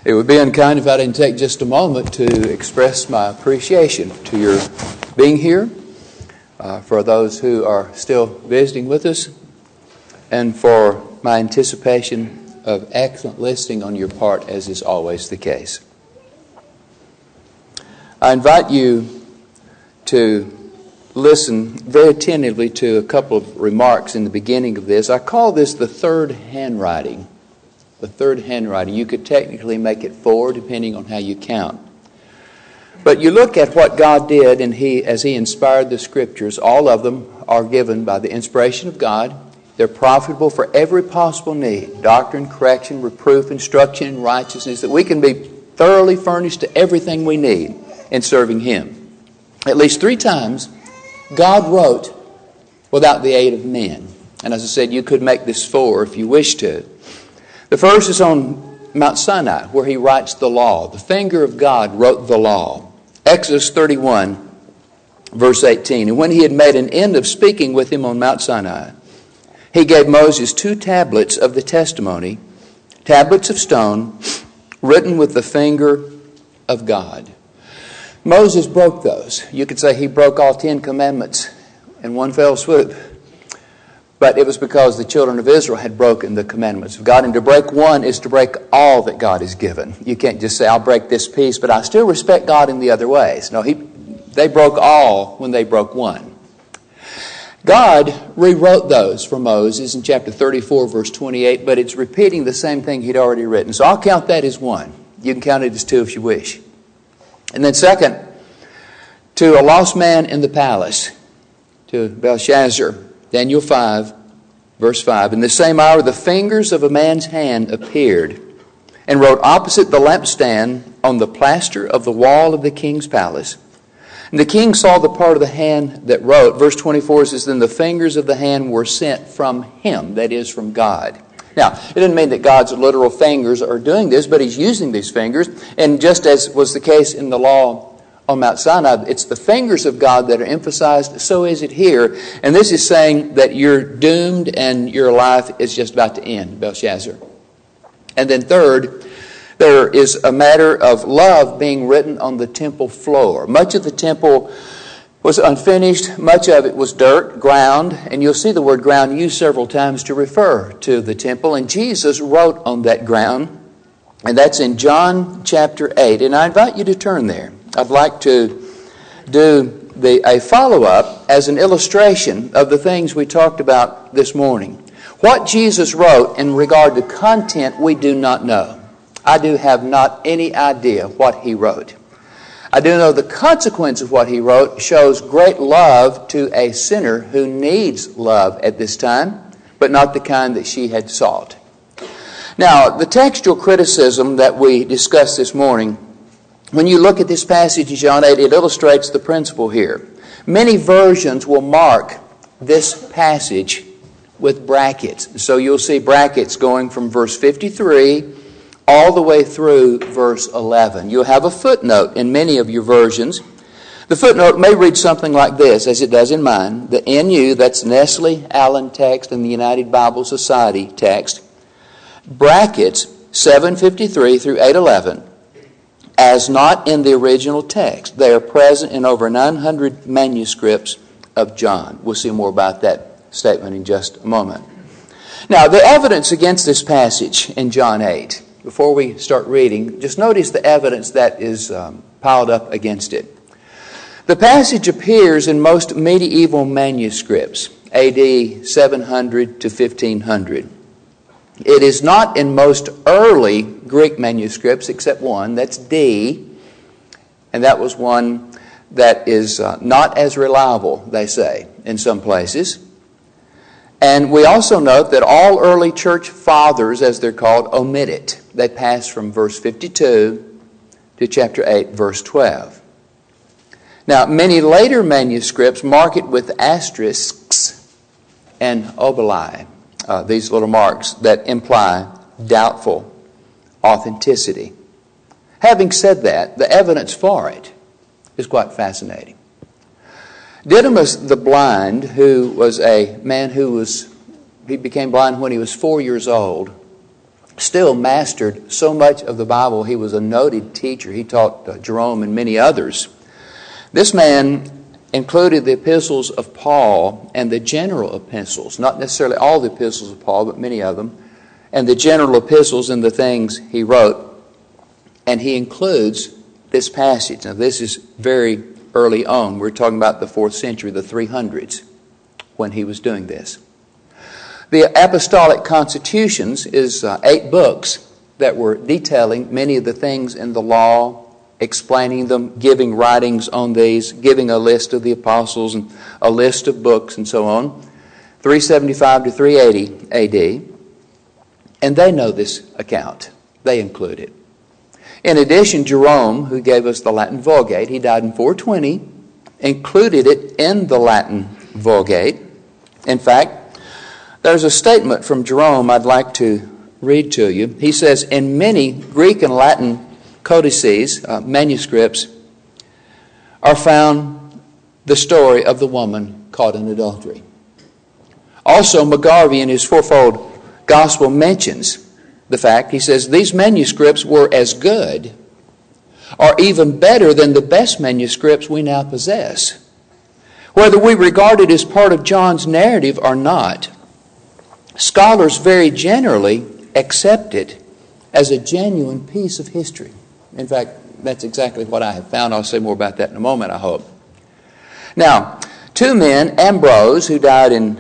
It would be unkind if I didn't take just a moment to express my appreciation to your being here, for those who are still visiting with us, and for my anticipation of excellent listening on your part, as is always the case. I invite you to listen very attentively to a couple of remarks in the beginning of this. I call this the third handwriting. The third handwriting. You could technically make it 4, depending on how you count. But you look at what God did, and as He inspired the Scriptures, all of them are given by the inspiration of God. They're profitable for every possible need: doctrine, correction, reproof, instruction in righteousness, that we can be thoroughly furnished to everything we need in serving Him. At least 3 times, God wrote without the aid of men. And as I said, you could make this 4 if you wish to. The first is on Mount Sinai, where He writes the law. The finger of God wrote the law. Exodus 31, verse 18. And when He had made an end of speaking with him on Mount Sinai, He gave Moses 2 tablets of the testimony, tablets of stone, written with the finger of God. Moses broke those. You could say he broke all 10 commandments in one fell swoop. But it was because the children of Israel had broken the commandments of God. And to break one is to break all that God has given. You can't just say, I'll break this piece, but I still respect God in the other ways. No, they broke all when they broke one. God rewrote those for Moses in chapter 34, verse 28, but it's repeating the same thing He'd already written. So I'll count that as 1. You can count it as 2 if you wish. And then second, to a lost man in the palace, to Belshazzar, Daniel 5, verse 5. In the same hour the fingers of a man's hand appeared and wrote opposite the lampstand on the plaster of the wall of the king's palace. And the king saw the part of the hand that wrote. Verse 24 says, then the fingers of the hand were sent from Him, that is, from God. Now, it doesn't mean that God's literal fingers are doing this, but He's using these fingers. And just as was the case in the law on Mount Sinai, it's the fingers of God that are emphasized. So is it here. And this is saying that you're doomed and your life is just about to end, Belshazzar. And then third, there is a matter of love being written on the temple floor. Much of the temple was unfinished. Much of it was dirt, ground. And you'll see the word ground used several times to refer to the temple. And Jesus wrote on that ground. And that's in John chapter 8. And I invite you to turn there. I'd like to do a follow-up as an illustration of the things we talked about this morning. What Jesus wrote in regard to content, we do not know. I do have not any idea what He wrote. I do know the consequence of what He wrote shows great love to a sinner who needs love at this time, but not the kind that she had sought. Now, the textual criticism that we discussed this morning, when you look at this passage in John 8, it illustrates the principle here. Many versions will mark this passage with brackets. So you'll see brackets going from verse 53 all the way through verse 11. You'll have a footnote in many of your versions. The footnote may read something like this, as it does in mine. The NU, that's Nestle Allen text and the United Bible Society text, brackets 753 through 811, as not in the original text. They are present in over 900 manuscripts of John. We'll see more about that statement in just a moment. Now, the evidence against this passage in John 8, before we start reading, just notice the evidence that is piled up against it. The passage appears in most medieval manuscripts, AD 700 to 1500. It is not in most early Greek manuscripts except one, that's D, and that was one that is not as reliable, they say, in some places. And we also note that all early church fathers, as they're called, omit it. They pass from verse 52 to chapter 8, verse 12. Now, many later manuscripts mark it with asterisks and obeli. These little marks that imply doubtful authenticity. Having said that, the evidence for it is quite fascinating. Didymus the blind, who was a man he became blind when he was 4 years old, still mastered so much of the Bible. He was a noted teacher. He taught Jerome and many others. This man included the epistles of Paul and the general epistles, not necessarily all the epistles of Paul, but many of them, and the general epistles in the things he wrote. And he includes this passage. Now, this is very early on. We're talking about the 4th century, the 300s, when he was doing this. The Apostolic Constitutions is 8 books that were detailing many of the things in the law, explaining them, giving writings on these, giving a list of the apostles and a list of books and so on. 375 to 380 A.D. And they know this account. They include it. In addition, Jerome, who gave us the Latin Vulgate, he died in 420, included it in the Latin Vulgate. In fact, there's a statement from Jerome I'd like to read to you. He says, in many Greek and Latin codices, manuscripts, are found the story of the woman caught in adultery. Also, McGarvey in his fourfold gospel mentions the fact, he says, these manuscripts were as good or even better than the best manuscripts we now possess. Whether we regard it as part of John's narrative or not, scholars very generally accept it as a genuine piece of history. In fact, that's exactly what I have found. I'll say more about that in a moment, I hope. Now, 2 men, Ambrose, who died in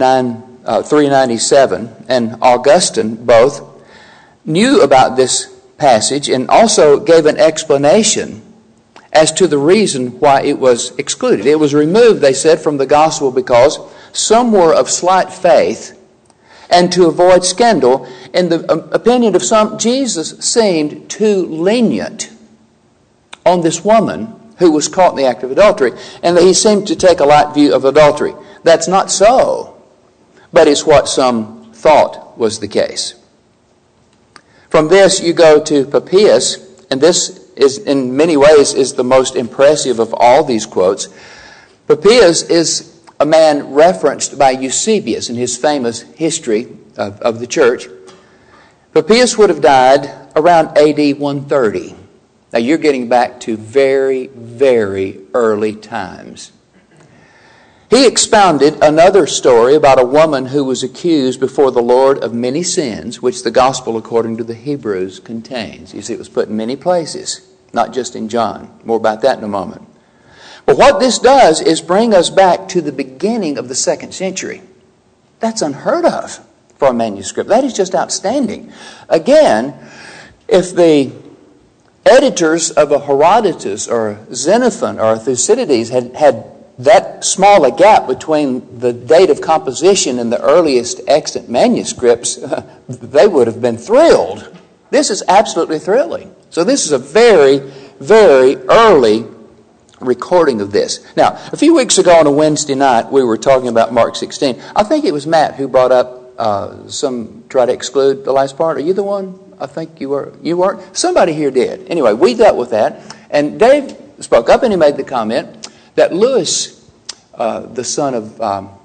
397, and Augustine, both, knew about this passage and also gave an explanation as to the reason why it was excluded. It was removed, they said, from the gospel because some were of slight faith, and to avoid scandal. In the opinion of some, Jesus seemed too lenient on this woman who was caught in the act of adultery, and that he seemed to take a light view of adultery. That's not so, but it's what some thought was the case. From this, you go to Papias, and this is, in many ways, is the most impressive of all these quotes. Papias is a man referenced by Eusebius in his famous history of the church. Papias would have died around AD 130. Now you're getting back to very, very early times. He expounded another story about a woman who was accused before the Lord of many sins, which the gospel according to the Hebrews contains. You see, it was put in many places, not just in John. More about that in a moment. But what this does is bring us back to the beginning of the 2nd century. That's unheard of for a manuscript. That is just outstanding. Again, if the editors of a Herodotus or a Xenophon or a Thucydides had that small a gap between the date of composition and the earliest extant manuscripts, they would have been thrilled. This is absolutely thrilling. So this is a very, very early recording of this. Now, a few weeks ago on a Wednesday night, we were talking about Mark 16. I think it was Matt who brought up try to exclude the last part. Are you the one? I think you were. You weren't? Somebody here did. Anyway, we dealt with that. And Dave spoke up and he made the comment that Lewis, the son of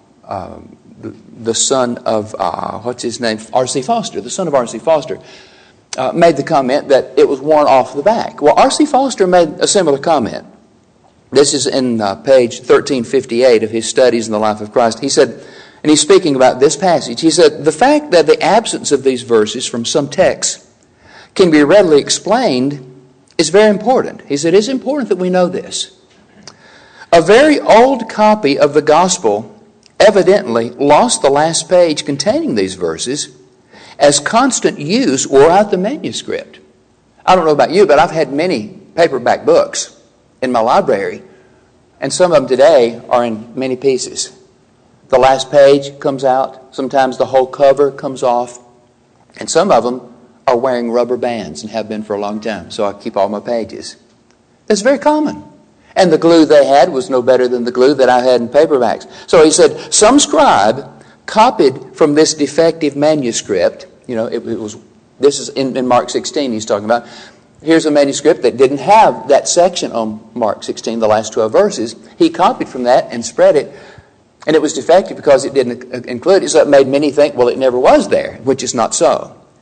what's his name? R.C. Foster, the son of R.C. Foster, made the comment that it was worn off the back. Well, R.C. Foster made a similar comment. This is in page 1358 of his Studies in the Life of Christ. He said, and he's speaking about this passage, he said, the fact that the absence of these verses from some texts can be readily explained is very important. He said, it's important that we know this. A very old copy of the gospel evidently lost the last page containing these verses as constant use wore out the manuscript. I don't know about you, but I've had many paperback books in my library, and some of them today are in many pieces. The last page comes out. Sometimes the whole cover comes off. And some of them are wearing rubber bands and have been for a long time. So I keep all my pages. That's very common. And the glue they had was no better than the glue that I had in paperbacks. So he said, some scribe copied from this defective manuscript. You know, this is in Mark 16 he's talking about. Here's a manuscript that didn't have that section on Mark 16, the last 12 verses. He copied from that and spread it. And it was defective because it didn't include it. So it made many think, well, it never was there, which is not so.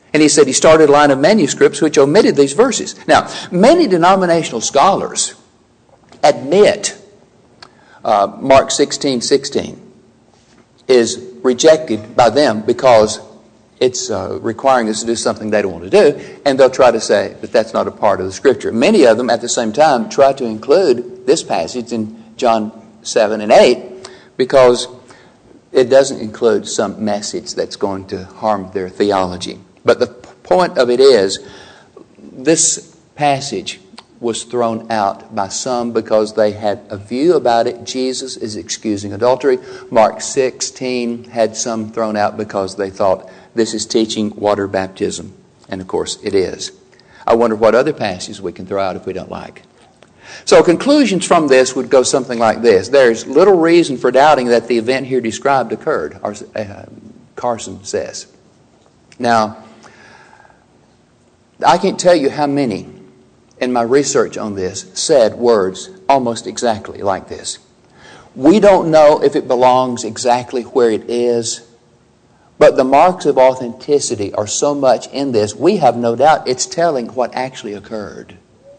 And he said he started a line of manuscripts which omitted these verses. Now, many denominational scholars admit Mark 16:16 is rejected by them because it's requiring us to do something they don't want to do, and they'll try to say that that's not a part of the Scripture. Many of them, at the same time, try to include this passage in John 7 and 8 because it doesn't include some message that's going to harm their theology. But the point of it is, this passage was thrown out by some because they had a view about it. Jesus is excusing adultery. Mark 16 had some thrown out because they thought this is teaching water baptism. And of course it is. I wonder what other passages we can throw out if we don't like. So conclusions from this would go something like this. There's little reason for doubting that the event here described occurred, Carson says. Now, I can't tell you how many in my research on this said words almost exactly like this. We don't know if it belongs exactly where it is, but the marks of authenticity are so much in this, we have no doubt it's telling what actually occurred.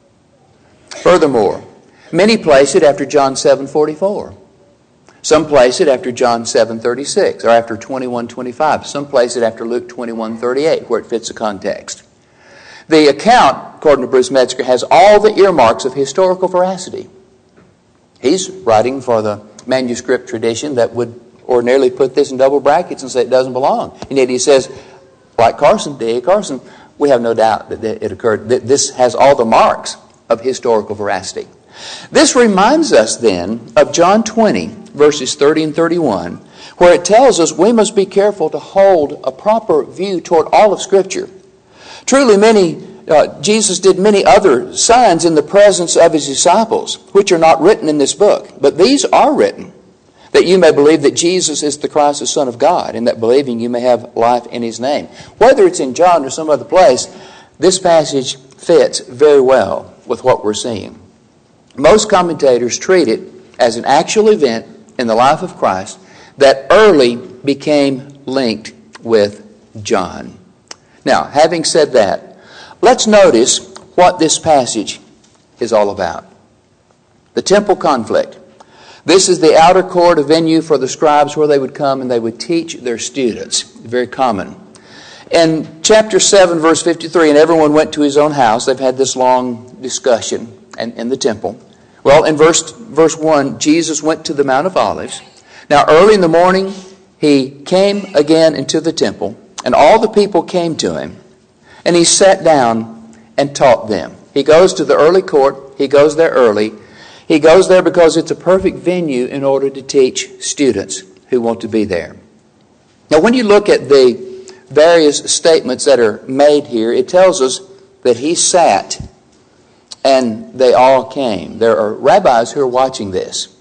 Furthermore, many place it after John 7:44. Some place it after John 7:36 or after 21:25. Some place it after Luke 21:38 where it fits the context. The account, according to Bruce Metzger, has all the earmarks of historical veracity. He's writing for the manuscript tradition that would ordinarily put this in double brackets and say it doesn't belong. And yet he says, like D.A. Carson, we have no doubt that it occurred. That this has all the marks of historical veracity. This reminds us then of John 20, verses 30 and 31, where it tells us we must be careful to hold a proper view toward all of Scripture. Truly, Jesus did many other signs in the presence of His disciples, which are not written in this book. But these are written, that you may believe that Jesus is the Christ, the Son of God, and that believing you may have life in His name. Whether it's in John or some other place, this passage fits very well with what we're seeing. Most commentators treat it as an actual event in the life of Christ that early became linked with John. Now, having said that, let's notice what this passage is all about. The temple conflict. This is the outer court, a venue for the scribes where they would come and they would teach their students. Very common. In chapter 7, verse 53, and everyone went to his own house. They've had this long discussion in the temple. Well, in verse 1, Jesus went to the Mount of Olives. Now, early in the morning, He came again into the temple, and all the people came to Him, and He sat down and taught them. He goes to the early court. He goes there early. He goes there because it's a perfect venue in order to teach students who want to be there. Now, when you look at the various statements that are made here, it tells us that He sat and they all came. There are rabbis who are watching this.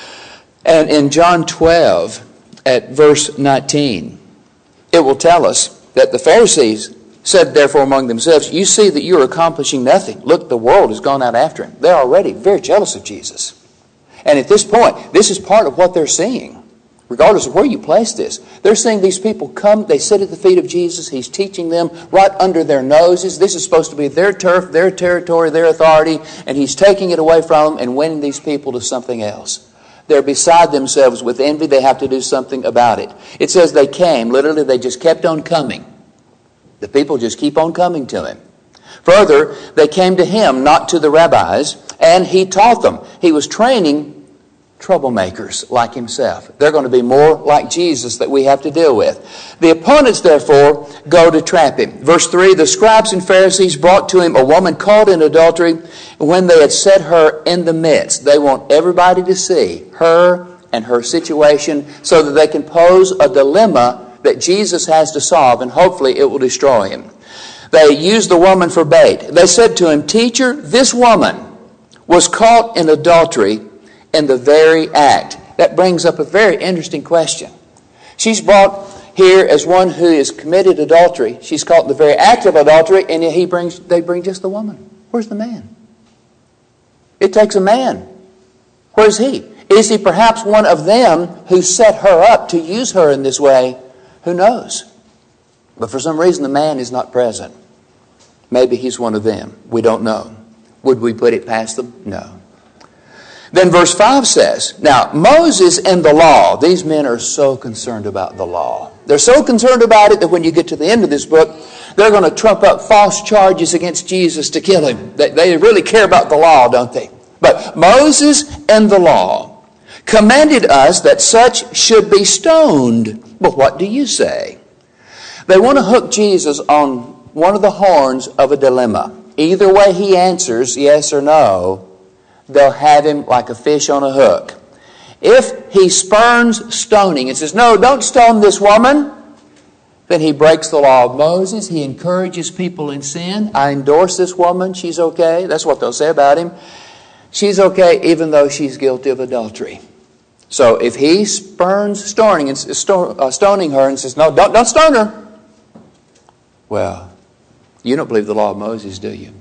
And in John 12, at verse 19, it will tell us that the Pharisees said therefore among themselves, you see that you are accomplishing nothing. Look, the world has gone out after Him. They're already very jealous of Jesus. And at this point, this is part of what they're seeing. Regardless of where you place this, they're seeing these people come, they sit at the feet of Jesus, He's teaching them right under their noses. This is supposed to be their turf, their territory, their authority, and He's taking it away from them and winning these people to something else. They're beside themselves with envy. They have to do something about it. It says they came. Literally, they just kept on coming. The people just keep on coming to Him. Further, they came to Him, not to the rabbis, and He taught them. He was training troublemakers like Himself. They're going to be more like Jesus that we have to deal with. The opponents, therefore, go to trap Him. Verse 3, the scribes and Pharisees brought to Him a woman caught in adultery, and when they had set her in the midst, they want everybody to see her and her situation so that they can pose a dilemma that Jesus has to solve, and hopefully it will destroy Him. They used the woman for bait. They said to Him, Teacher, this woman was caught in adultery in the very act. That brings up a very interesting question. She's brought here as one who has committed adultery. She's caught in the very act of adultery, and yet they bring just the woman. Where's the man? It takes a man. Where's he? Is he perhaps one of them who set her up to use her in this way? Who knows? But for some reason the man is not present. Maybe he's one of them. We don't know. Would we put it past them? No. Then verse 5 says, now Moses and the law, these men are so concerned about the law. They're so concerned about it that when you get to the end of this book, they're going to trump up false charges against Jesus to kill him. They really care about the law, don't they? But Moses and the law commanded us that such should be stoned. But what do you say? They want to hook Jesus on one of the horns of a dilemma. Either way he answers yes or no, they'll have him like a fish on a hook. If he spurns stoning and says, no, don't stone this woman, then he breaks the law of Moses. He encourages people in sin. I endorse this woman. She's okay. That's what they'll say about him. She's okay even though she's guilty of adultery. So if he spurns stoning her and says, no, don't stone her. Well, you don't believe the law of Moses, do you?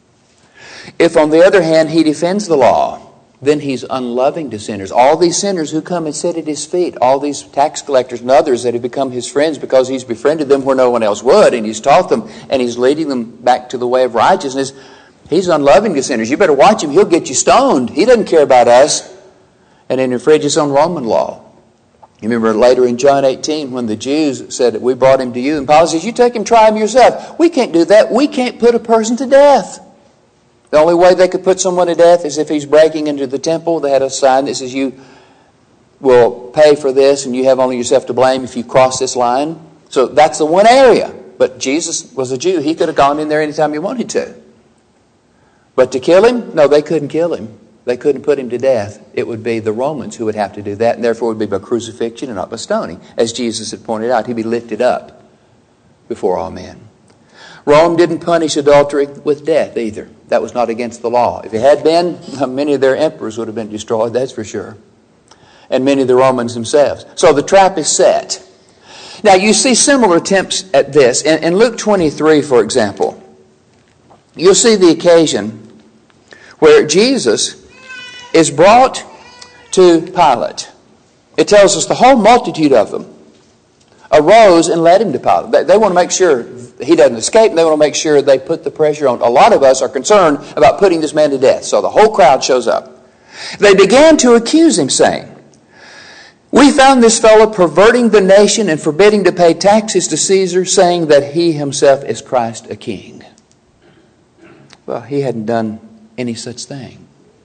If, on the other hand, he defends the law, then he's unloving to sinners. All these sinners who come and sit at his feet, all these tax collectors and others that have become his friends because he's befriended them where no one else would, and he's taught them, and he's leading them back to the way of righteousness, he's unloving to sinners. You better watch him. He'll get you stoned. He doesn't care about us. And it infringes on Roman law. You remember later in John 18 when the Jews said that we brought him to you, and Paul says, you take him, try him yourself. We can't do that. We can't put a person to death. The only way they could put someone to death is if he's breaking into the temple. They had a sign that says you will pay for this and you have only yourself to blame if you cross this line. So that's the one area. But Jesus was a Jew. He could have gone in there anytime he wanted to. But to kill him? No, they couldn't kill him. They couldn't put him to death. It would be the Romans who would have to do that, and therefore it would be by crucifixion and not by stoning. As Jesus had pointed out, he'd be lifted up before all men. Rome didn't punish adultery with death either. That was not against the law. If it had been, many of their emperors would have been destroyed, that's for sure. And many of the Romans themselves. So the trap is set. Now you see similar attempts at this. In Luke 23, for example, you'll see the occasion where Jesus is brought to Pilate. It tells us the whole multitude of them arose and led him to Pilate. They want to make sure he doesn't escape, and they want to make sure they put the pressure on. A lot of us are concerned about putting this man to death. So the whole crowd shows up. They began to accuse him, saying, we found this fellow perverting the nation and forbidding to pay taxes to Caesar, saying that he himself is Christ a king. Well, he hadn't done any such thing.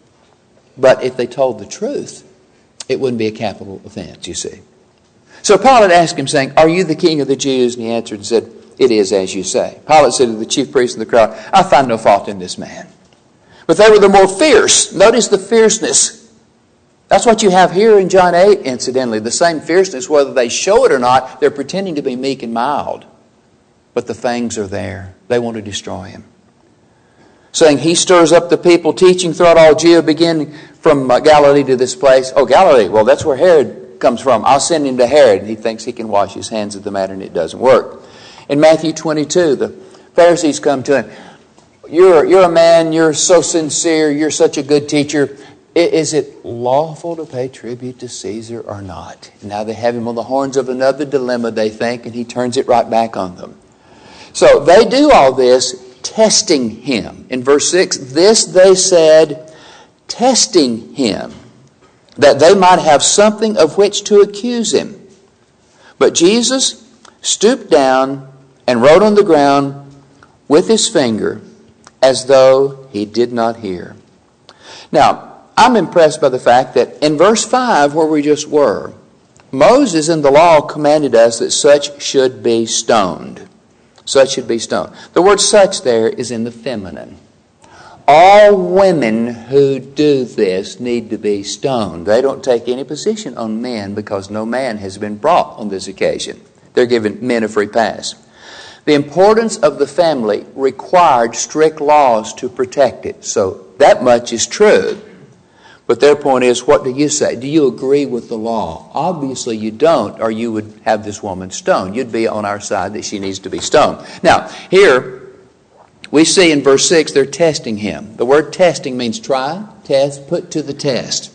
But if they told the truth, it wouldn't be a capital offense, you see. So Pilate asked him, saying, are you the king of the Jews? And he answered and said, it is as you say. Pilate said to the chief priests and the crowd, I find no fault in this man. But they were the more fierce. Notice the fierceness. That's what you have here in John 8, incidentally. The same fierceness, whether they show it or not, they're pretending to be meek and mild. But the fangs are there. They want to destroy him. Saying he stirs up the people, teaching throughout all Judea, beginning from Galilee to this place. Oh, Galilee, well, that's where Herod comes from. I'll send him to Herod. And he thinks he can wash his hands of the matter, and it doesn't work. In Matthew 22, the Pharisees come to him. You're a man, you're so sincere, you're such a good teacher. Is it lawful to pay tribute to Caesar or not? Now they have him on the horns of another dilemma, they think, and he turns it right back on them. So they do all this, testing him. In verse 6, this they said, testing him, that they might have something of which to accuse him. But Jesus stooped down and wrote on the ground with his finger as though he did not hear. Now, I'm impressed by the fact that in verse 5, where we just were, Moses in the law commanded us that such should be stoned. Such should be stoned. The word such there is in the feminine. All women who do this need to be stoned. They don't take any position on men because no man has been brought on this occasion. They're giving men a free pass. The importance of the family required strict laws to protect it. So that much is true. But their point is, what do you say? Do you agree with the law? Obviously you don't, or you would have this woman stoned. You'd be on our side that she needs to be stoned. Now, here we see in verse 6 they're testing him. The word testing means try, test, put to the test.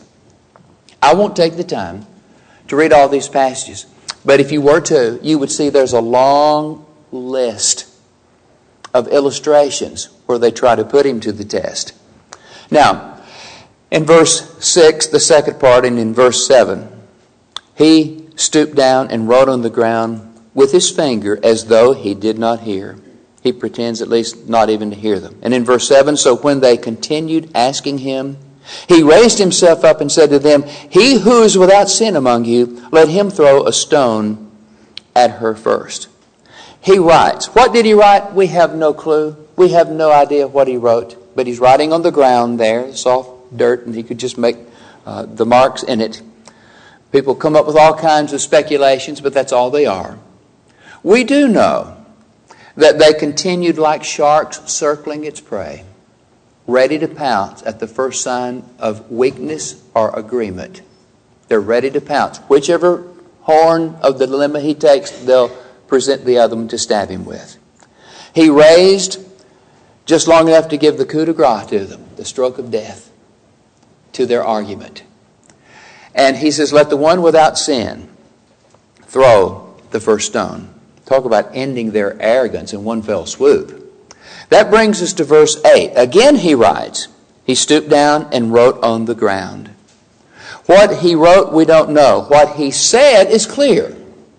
I won't take the time to read all these passages. But if you were to, you would see there's a long list of illustrations where they try to put him to the test. Now, in verse 6, the second part, and in verse 7, he stooped down and wrote on the ground with his finger as though he did not hear. He pretends at least not even to hear them. And in verse 7, so when they continued asking him, he raised himself up and said to them, he who is without sin among you, let him throw a stone at her first. He writes. What did he write? We have no clue. We have no idea what he wrote. But he's writing on the ground there, soft dirt, and he could just make the marks in it. People come up with all kinds of speculations, but that's all they are. We do know that they continued like sharks circling its prey, ready to pounce at the first sign of weakness or agreement. They're ready to pounce. Whichever horn of the dilemma he takes, they'll present the other one to stab him with. He raised just long enough to give the coup de grace to them, the stroke of death, to their argument. And he says, let the one without sin throw the first stone. Talk about ending their arrogance in one fell swoop. That brings us to verse 8. Again he writes. He stooped down and wrote on the ground. What he wrote, we don't know. What he said is clear.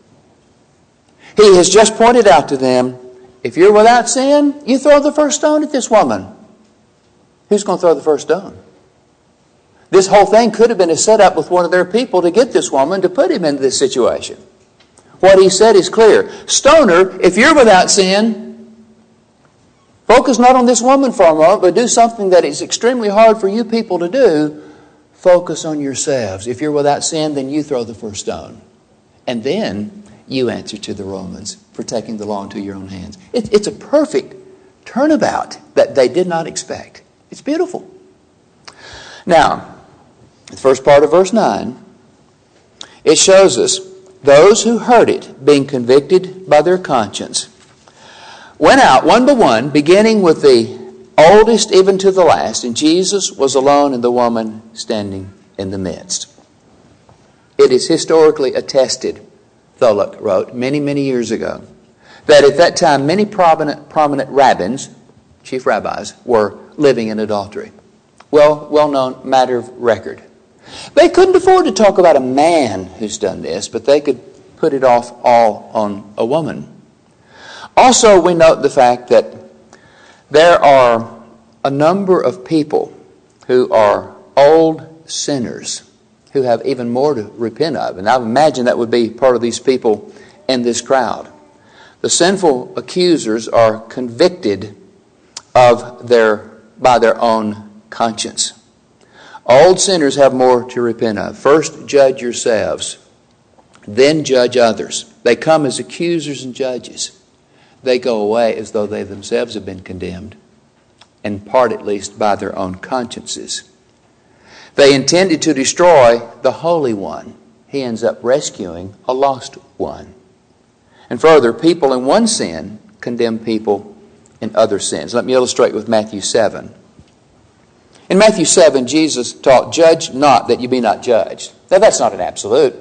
He has just pointed out to them, if you're without sin, you throw the first stone at this woman. Who's going to throw the first stone? This whole thing could have been a setup with one of their people to get this woman to put him into this situation. What he said is clear. Stoner, if you're without sin, focus not on this woman for a moment, but do something that is extremely hard for you people to do. Focus on yourselves. If you're without sin, then you throw the first stone. And then you answer to the Romans for taking the law into your own hands. It's a perfect turnabout that they did not expect. It's beautiful. Now, the first part of verse 9, it shows us those who heard it, being convicted by their conscience, went out one by one, beginning with the oldest even to the last, and Jesus was alone and the woman standing in the midst. It is historically attested, Tholuck wrote many, many years ago, that at that time many prominent rabbins, chief rabbis, were living in adultery. Well-known matter of record. They couldn't afford to talk about a man who's done this, but they could put it off all on a woman. Also, we note the fact that there are a number of people who are old sinners who have even more to repent of. And I imagine that would be part of these people in this crowd. The sinful accusers are convicted by their own conscience. Old sinners have more to repent of. First, judge yourselves. Then judge others. They come as accusers and judges. They go away as though they themselves have been condemned, in part at least by their own consciences. They intended to destroy the Holy One. He ends up rescuing a lost one. And further, people in one sin condemn people in other sins. Let me illustrate with Matthew 7. In Matthew 7, Jesus taught, judge not that you be not judged. Now, that's not an absolute.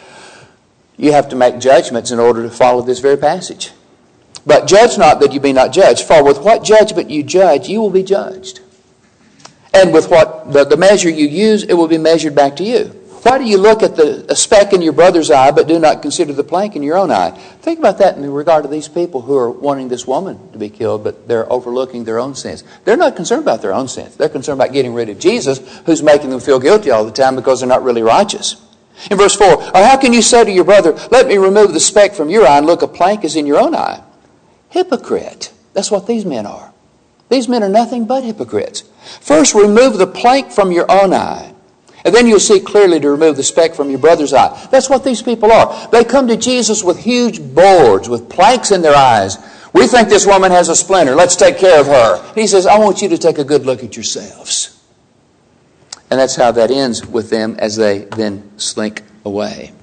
You have to make judgments in order to follow this very passage. But judge not that you be not judged, for with what judgment you judge, you will be judged. And with what the measure you use, it will be measured back to you. Why do you look at a speck in your brother's eye, but do not consider the plank in your own eye? Think about that in regard to these people who are wanting this woman to be killed, but they're overlooking their own sins. They're not concerned about their own sins. They're concerned about getting rid of Jesus, who's making them feel guilty all the time because they're not really righteous. In verse 4, or how can you say to your brother, let me remove the speck from your eye, and look, a plank is in your own eye? Hypocrite. That's what these men are. These men are nothing but hypocrites. First, remove the plank from your own eye, and then you'll see clearly to remove the speck from your brother's eye. That's what these people are. They come to Jesus with huge boards, with planks in their eyes. We think this woman has a splinter. Let's take care of her. And he says, I want you to take a good look at yourselves. And that's how that ends with them as they then slink away.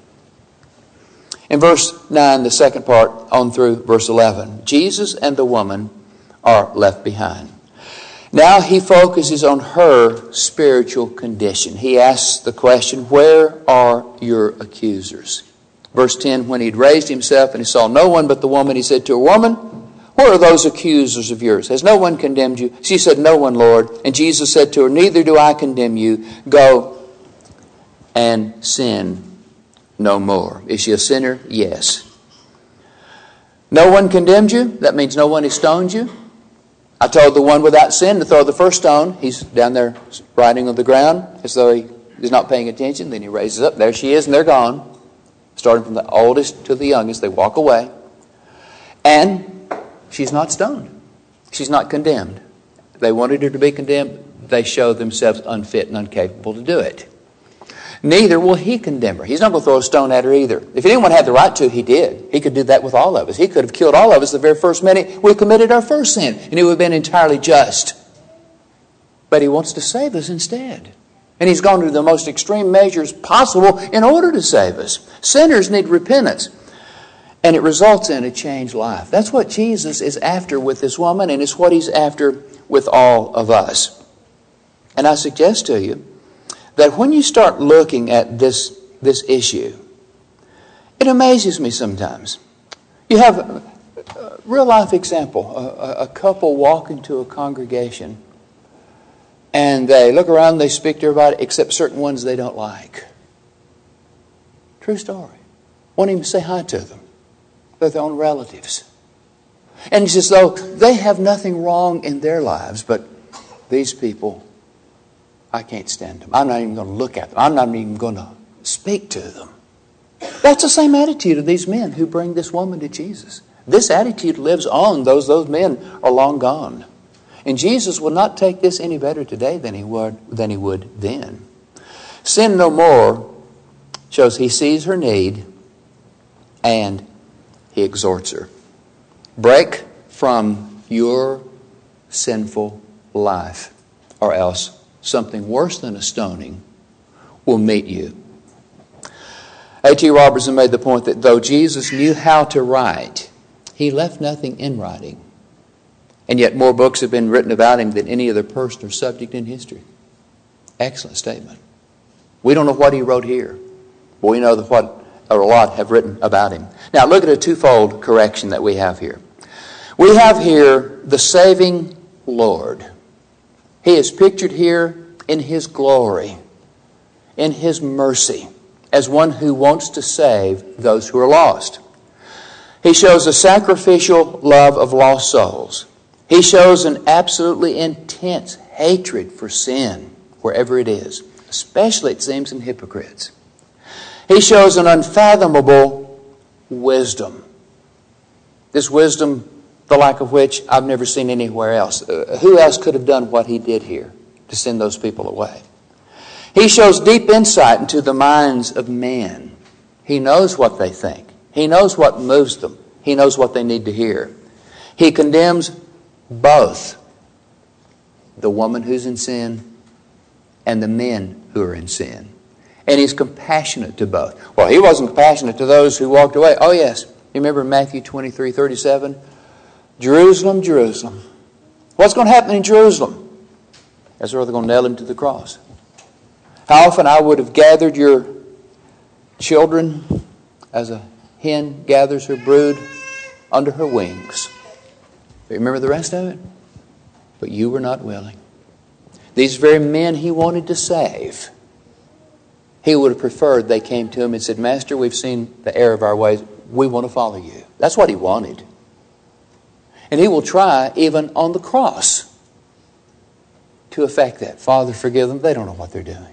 In verse 9, the second part, on through verse 11, Jesus and the woman are left behind. Now he focuses on her spiritual condition. He asks the question, where are your accusers? Verse 10, when he'd raised himself and he saw no one but the woman, he said to her, Woman, where are those accusers of yours? Has no one condemned you? She said, No one, Lord. And Jesus said to her, Neither do I condemn you. Go and sin no more. Is she a sinner? Yes. No one condemned you? That means no one has stoned you. I told the one without sin to throw the first stone. He's down there writing on the ground as though he is not paying attention. Then he raises up. There she is, and they're gone. Starting from the oldest to the youngest, they walk away. And she's not stoned. She's not condemned. They wanted her to be condemned. They show themselves unfit and incapable to do it. Neither will he condemn her. He's not going to throw a stone at her either. If anyone had the right to, he did. He could do that with all of us. He could have killed all of us the very first minute we committed our first sin, and he would have been entirely just. But he wants to save us instead. And he's gone to the most extreme measures possible in order to save us. Sinners need repentance. And it results in a changed life. That's what Jesus is after with this woman, and it's what he's after with all of us. And I suggest to you that when you start looking at this issue, it amazes me sometimes. You have a real life example, a couple walk into a congregation, and they look around, they speak to everybody except certain ones they don't like. True story. Won't even say hi to them. They're their own relatives. And it's as though they have nothing wrong in their lives, but these people, I can't stand them. I'm not even going to look at them. I'm not even going to speak to them. That's the same attitude of these men who bring this woman to Jesus. This attitude lives on. Those men are long gone. And Jesus will not take this any better today than he would then. Sin no more shows he sees her need and he exhorts her. Break from your sinful life, or else something worse than a stoning will meet you. A.T. Robertson made the point that though Jesus knew how to write, he left nothing in writing. And yet more books have been written about him than any other person or subject in history. Excellent statement. We don't know what he wrote here, but we know that what a lot have written about him. Now look at a twofold correction that we have here. We have here the saving Lord. He is pictured here in his glory, in his mercy, as one who wants to save those who are lost. He shows a sacrificial love of lost souls. He shows an absolutely intense hatred for sin, wherever it is, especially, it seems, in hypocrites. He shows an unfathomable wisdom. This wisdom, the like of which I've never seen anywhere else. Who else could have done what he did here to send those people away? He shows deep insight into the minds of men. He knows what they think. He knows what moves them. He knows what they need to hear. He condemns both the woman who's in sin and the men who are in sin. And he's compassionate to both. Well, he wasn't compassionate to those who walked away. Oh, yes. You remember Matthew 23:37? Jerusalem, Jerusalem. What's going to happen in Jerusalem? That's where they're going to nail him to the cross. How often I would have gathered your children as a hen gathers her brood under her wings. Remember the rest of it? But you were not willing. These very men he wanted to save, he would have preferred they came to him and said, Master, we've seen the error of our ways. We want to follow you. That's what he wanted. And he will try, even on the cross, to effect that. Father, forgive them. They don't know what they're doing.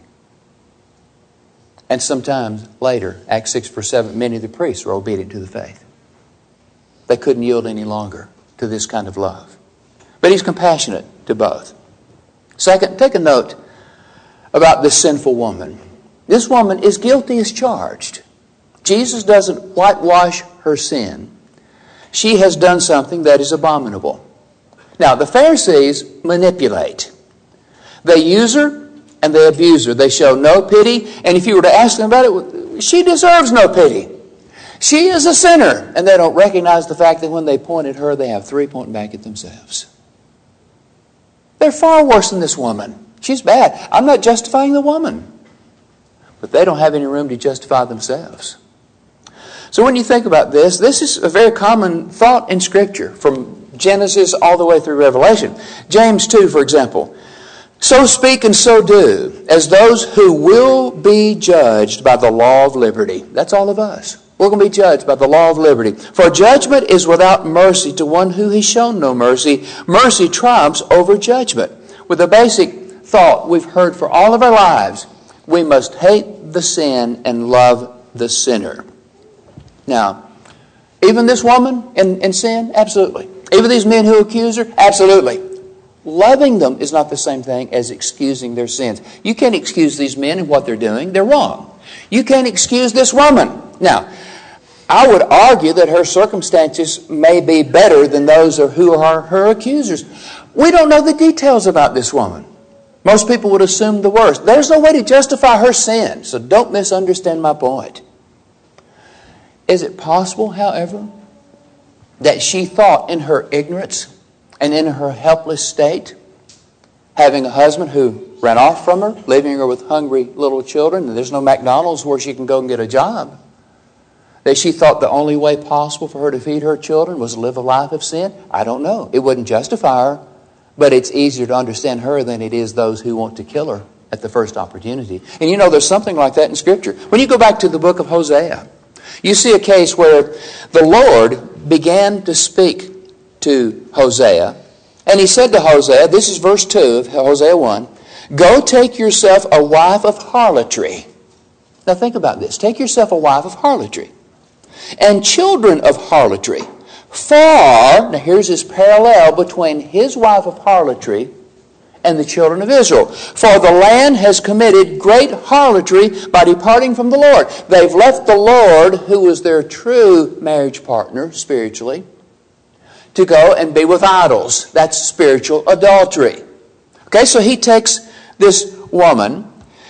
And sometimes later, Acts 6 verse 7, many of the priests were obedient to the faith. They couldn't yield any longer to this kind of love. But he's compassionate to both. Second, take a note about this sinful woman. This woman is guilty as charged. Jesus doesn't whitewash her sin. She has done something that is abominable. Now, the Pharisees manipulate. They use her and they abuse her. They show no pity. And if you were to ask them about it, she deserves no pity. She is a sinner. And they don't recognize the fact that when they point at her, they have three pointing back at themselves. They're far worse than this woman. She's bad. I'm not justifying the woman. But they don't have any room to justify themselves. So when you think about this is a very common thought in Scripture, from Genesis all the way through Revelation. James 2, for example. So speak and so do, as those who will be judged by the law of liberty. That's all of us. We're going to be judged by the law of liberty. For judgment is without mercy to one who has shown no mercy. Mercy triumphs over judgment. With a basic thought we've heard for all of our lives, we must hate the sin and love the sinner. Now, even this woman in sin? Absolutely. Even these men who accuse her? Absolutely. Loving them is not the same thing as excusing their sins. You can't excuse these men and what they're doing. They're wrong. You can't excuse this woman. Now, I would argue that her circumstances may be better than those who are her accusers. We don't know the details about this woman. Most people would assume the worst. There's no way to justify her sin, so don't misunderstand my point. Is it possible, however, that she thought in her ignorance and in her helpless state, having a husband who ran off from her, leaving her with hungry little children, and there's no McDonald's where she can go and get a job, that she thought the only way possible for her to feed her children was to live a life of sin? I don't know. It wouldn't justify her, but it's easier to understand her than it is those who want to kill her at the first opportunity. And you know, there's something like that in Scripture. When you go back to the book of Hosea, you see a case where the Lord began to speak to Hosea, and he said to Hosea, this is verse 2 of Hosea 1, "Go take yourself a wife of harlotry." Now think about this. Take yourself a wife of harlotry, and children of harlotry. Now here's his parallel between his wife of harlotry and the children of Israel. "For the land has committed great harlotry by departing from the Lord." They've left the Lord, who was their true marriage partner spiritually, to go and be with idols. That's spiritual adultery. Okay, so he takes this woman,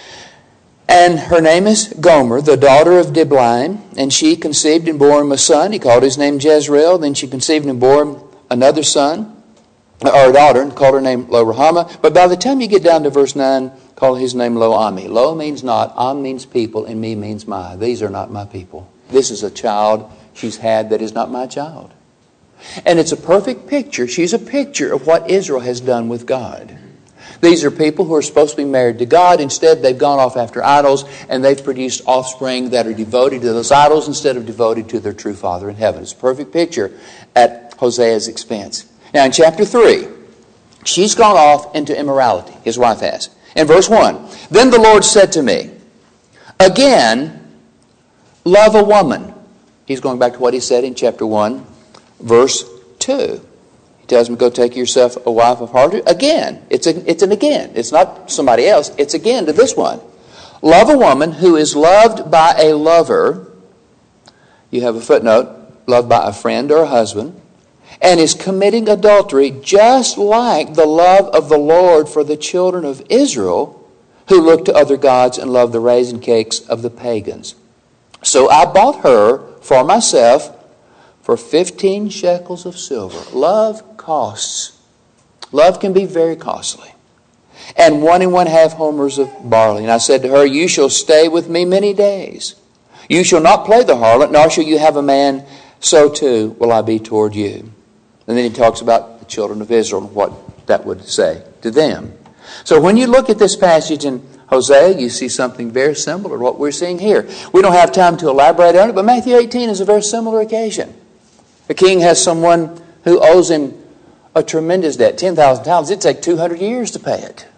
and her name is Gomer, the daughter of Diblaim, and she conceived and bore him a son. He called his name Jezreel. Then she conceived and bore him another son, or a daughter, and called her name Lo-Ruhamah. But by the time you get down to verse 9, call his name Lo-Ami. Lo means not, Am means people, and me means my. These are not my people. This is a child she's had that is not my child. And it's a perfect picture. She's a picture of what Israel has done with God. These are people who are supposed to be married to God. Instead, they've gone off after idols, and they've produced offspring that are devoted to those idols instead of devoted to their true Father in heaven. It's a perfect picture at Hosea's expense. Now, in chapter 3, she's gone off into immorality. His wife has. In verse 1, "Then the Lord said to me, again, love a woman." He's going back to what he said in chapter 1, verse 2. He tells him, "Go take yourself a wife of harlotry." Again. It's an again. It's not somebody else. It's again to this one. "Love a woman who is loved by a lover." You have a footnote. Loved by a friend or a husband. "And is committing adultery, just like the love of the Lord for the children of Israel, who look to other gods and love the raisin cakes of the pagans. So I bought her for myself for 15 shekels of silver." Love costs. Love can be very costly. "And 1½ homers of barley. And I said to her, you shall stay with me many days. You shall not play the harlot, nor shall you have a man. So too will I be toward you." And then he talks about the children of Israel and what that would say to them. So when you look at this passage in Hosea, you see something very similar to what we're seeing here. We don't have time to elaborate on it, but Matthew 18 is a very similar occasion. The king has someone who owes him a tremendous debt, 10,000 talents. It'd take 200 years to pay it.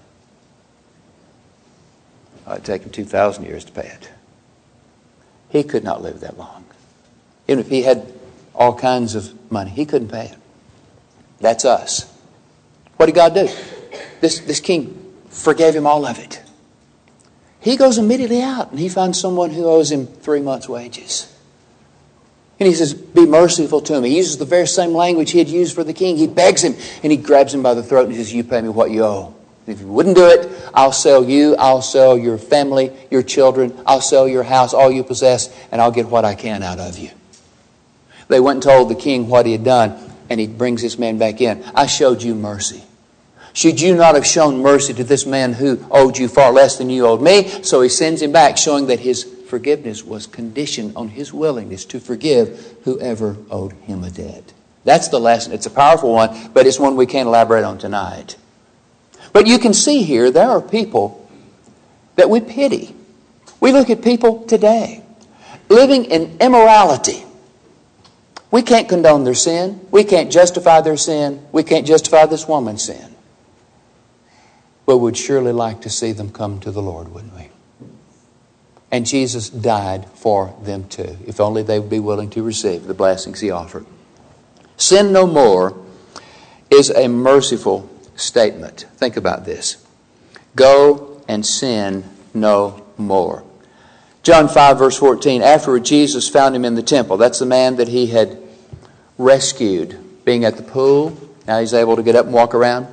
It'd take him 2,000 years to pay it. He could not live that long. Even if he had all kinds of money, he couldn't pay it. That's us. What did God do? This king forgave him all of it. He goes immediately out and he finds someone who owes him 3 months' wages. And he says, "Be merciful to him." He uses the very same language he had used for the king. He begs him and he grabs him by the throat and he says, "You pay me what you owe. And if you wouldn't do it, I'll sell you, I'll sell your family, your children, I'll sell your house, all you possess, and I'll get what I can out of you." They went and told the king what he had done, and he brings this man back in. "I showed you mercy. Should you not have shown mercy to this man who owed you far less than you owed me?" So he sends him back, showing that his forgiveness was conditioned on his willingness to forgive whoever owed him a debt. That's the lesson. It's a powerful one, but it's one we can't elaborate on tonight. But you can see here, there are people that we pity. We look at people today living in immorality. We can't condone their sin. We can't justify their sin. We can't justify this woman's sin. But we'd surely like to see them come to the Lord, wouldn't we? And Jesus died for them too, if only they would be willing to receive the blessings he offered. Sin no more is a merciful statement. Think about this. Go and sin no more. John 5 verse 14, afterward Jesus found him in the temple. That's the man that he had rescued, being at the pool. Now he's able to get up and walk around.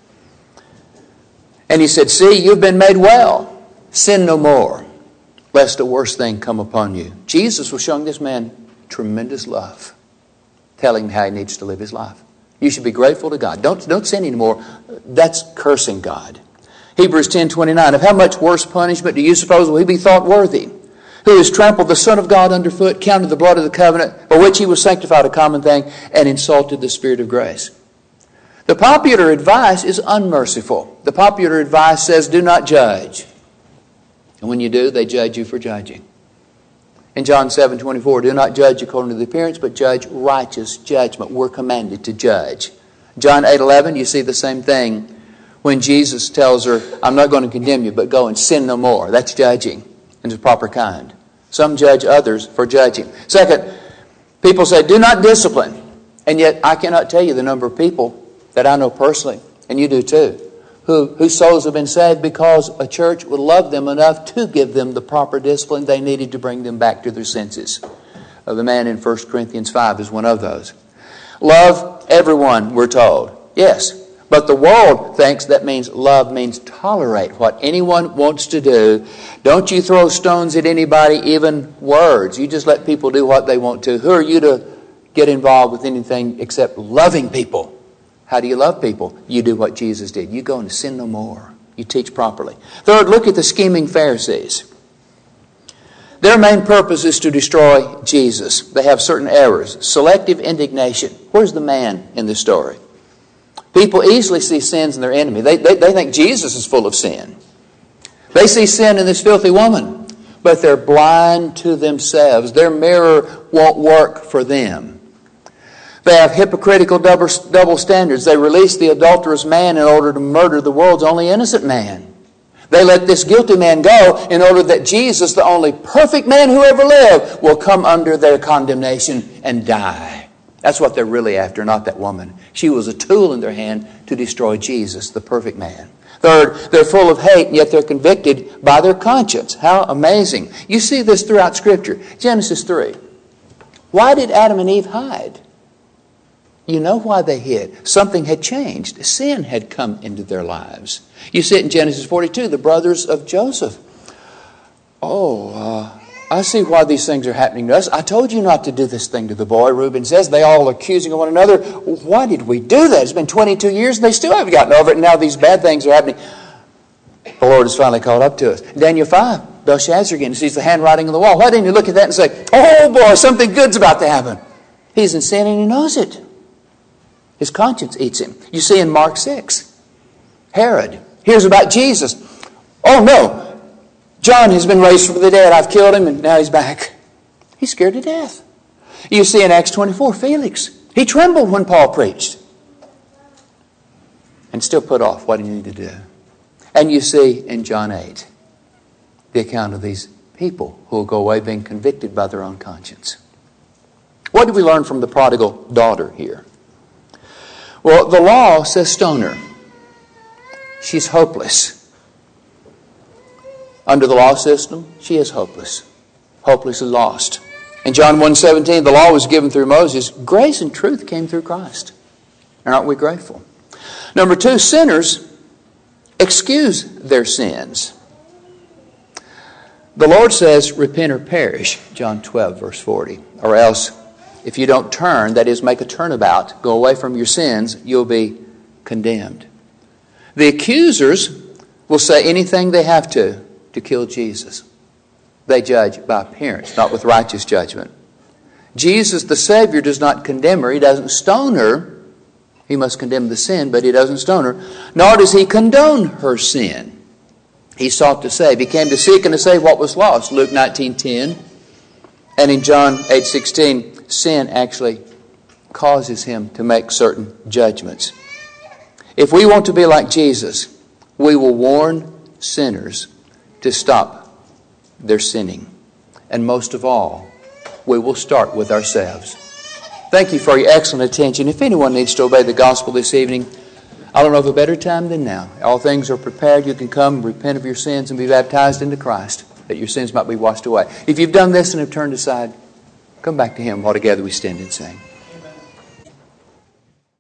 And he said, see, you've been made well. Sin no more, lest a worse thing come upon you. Jesus was showing this man tremendous love, telling him how he needs to live his life. You should be grateful to God. Don't sin anymore. That's cursing God. Hebrews 10:29, of how much worse punishment do you suppose will he be thought worthy, who has trampled the Son of God underfoot, counted the blood of the covenant, by which he was sanctified a common thing, and insulted the Spirit of grace? The popular advice is unmerciful. The popular advice says, do not judge. And when you do, they judge you for judging. In John 7:24, do not judge according to the appearance, but judge righteous judgment. We're commanded to judge. John 8:11, you see the same thing when Jesus tells her, I'm not going to condemn you, but go and sin no more. That's judging in the proper kind. Some judge others for judging. Second, people say, do not discipline. And yet, I cannot tell you the number of people that I know personally, and you do too, whose souls have been saved because a church would love them enough to give them the proper discipline they needed to bring them back to their senses. The man in 1 Corinthians 5 is one of those. Love everyone, we're told. Yes, but the world thinks that means love means tolerate what anyone wants to do. Don't you throw stones at anybody, even words. You just let people do what they want to. Who are you to get involved with anything except loving people? How do you love people? You do what Jesus did. You go and sin no more. You teach properly. Third, look at the scheming Pharisees. Their main purpose is to destroy Jesus. They have certain errors. Selective indignation. Where's the man in the story? People easily see sins in their enemy. They think Jesus is full of sin. They see sin in this filthy woman, but they're blind to themselves. Their mirror won't work for them. They have hypocritical double standards. They release the adulterous man in order to murder the world's only innocent man. They let this guilty man go in order that Jesus, the only perfect man who ever lived, will come under their condemnation and die. That's what they're really after, not that woman. She was a tool in their hand to destroy Jesus, the perfect man. Third, they're full of hate, and yet they're convicted by their conscience. How amazing. You see this throughout Scripture. Genesis 3. Why did Adam and Eve hide? You know why they hid. Something had changed. Sin had come into their lives. You see it in Genesis 42, the brothers of Joseph. I see why these things are happening to us. I told you not to do this thing to the boy, Reuben says. They all accusing of one another. Why did we do that? It's been 22 years and they still haven't gotten over it. And now these bad things are happening. The Lord has finally caught up to us. Daniel 5, Belshazzar again sees the handwriting on the wall. Why didn't you look at that and say, oh boy, something good's about to happen? He's in sin and he knows it. His conscience eats him. You see in Mark 6, Herod hears about Jesus. Oh no, John has been raised from the dead. I've killed him and now he's back. He's scared to death. You see in Acts 24, Felix, he trembled when Paul preached and still put off what he needed to do. And you see in John 8, the account of these people who will go away being convicted by their own conscience. What do we learn from the prodigal daughter here? Well, the law says stone her. She's hopeless. Under the law system, she is hopeless. Hopelessly lost. In John 1:17, the law was given through Moses. Grace and truth came through Christ. And aren't we grateful? Number 2, sinners excuse their sins. The Lord says, repent or perish, John 12, verse 40. Or else, if you don't turn, that is, make a turnabout, go away from your sins, you'll be condemned. The accusers will say anything they have to kill Jesus. They judge by appearance, not with righteous judgment. Jesus, the Savior, does not condemn her. He doesn't stone her. He must condemn the sin, but He doesn't stone her. Nor does He condone her sin. He sought to save. He came to seek and to save what was lost. Luke 19:10. And in John 8:16, sin actually causes Him to make certain judgments. If we want to be like Jesus, we will warn sinners to stop their sinning. And most of all, we will start with ourselves. Thank you for your excellent attention. If anyone needs to obey the gospel this evening, I don't know of a better time than now. All things are prepared. You can come, repent of your sins, and be baptized into Christ, that your sins might be washed away. If you've done this and have turned aside, come back to Him while together we stand and sing.